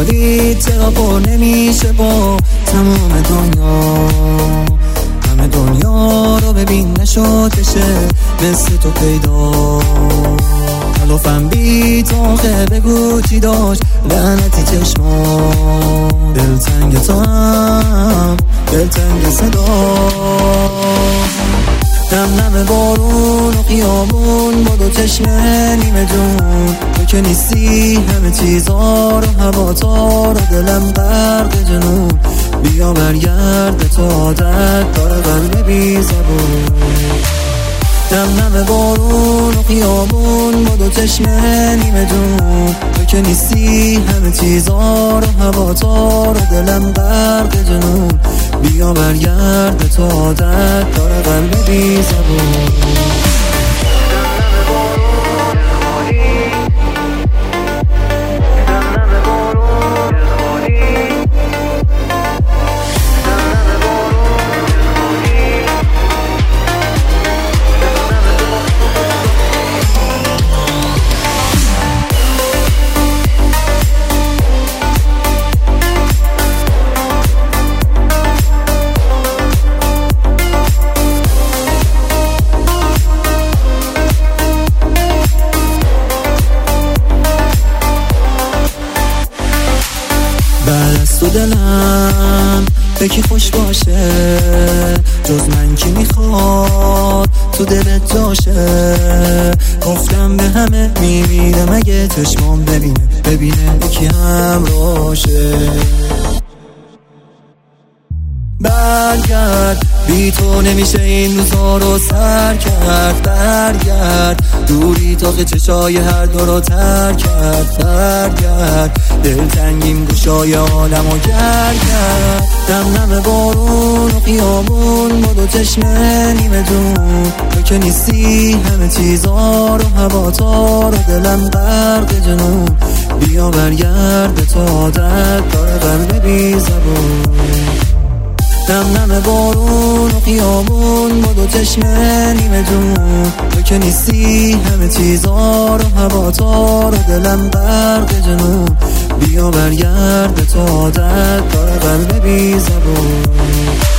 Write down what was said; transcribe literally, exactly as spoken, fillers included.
حالی تراپر نمیشه با تمام دنیا. همه دنیا رو ببین نشدشه مثل تو پیدا. تلافم بی تاقه بگو چی داشت لعنتی چشما. دلتنگ تو هم دلتنگ صدا. نم نم بارون و خیابون با دو چشم نیمه جون. تو که نیستی همه چیزا رو هوا تا رو دلم غرق جنون. بیا برگرد تو عادت داره قلب بی زبون. نم نم بارون و خیابون با دو چشم نیمه جون. تو که نیستی همه چیزا رو هوا تا رو دلم غرق جنون. بیا برگرد تو عادت داره قلب بی زبون. بعد از تو دلم به کی خوش باشه جز من کی میخواد تو دلت جاشه. گفتم به همه میمیرم اگه چشمام ببینه ببینه یکی همراشه. برگرد بی تو نمیشه این روزا رو سر کرد. برگرد دوری تاق چشای هر دو رو تر کرد. برگرد دلتنگیم گوشای عالمو گر کرد. نم نم بارون و خیابون با دو چشم نیمه جون. تو که نیستی همه چیزا رو هوا تا رو دلم غرق جنون. بیا برگرد تو عادت داره قلب بی زبون. نم نم بارون و خیابون با دو چشم نیمه جون. تو که نیستی همه چیزا رو هوا تا رو دلم غرق جنون. بیا برگرد تو عادت داره قلب بی زبون.